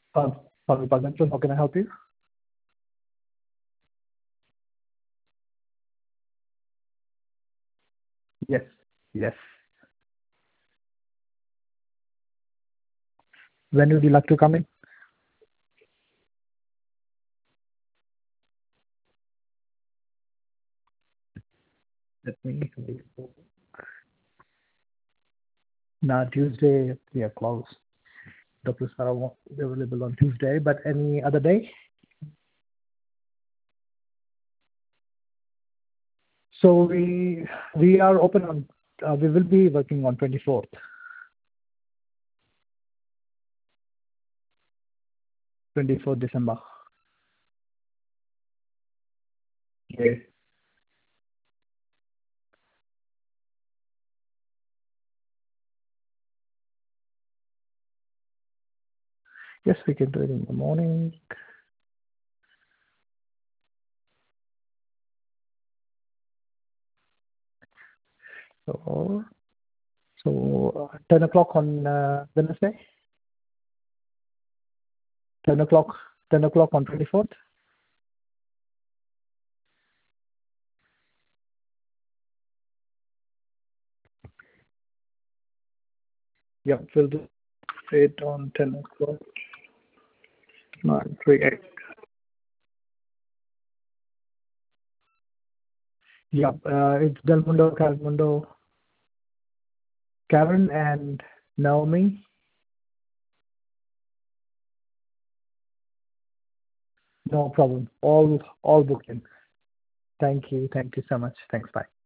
Sorry, Paganjan, how can I help you? Yes, yes. When would you like to come in? Let me. Now, Tuesday, we are closed. Doctors are available on Tuesday, but any other day? So we are open on, we will be working on 24th, 24th December. Okay. Yes, we can do it in the morning. So, 10 o'clock on Wednesday? 10 o'clock, 10 o'clock on 24th? Yeah, we'll do it on 10 o'clock. 938. Yeah, it's Del Mundo, Calmundo, Karen, and Naomi. No problem. All booked in. Thank you. Thank you so much. Thanks. Bye.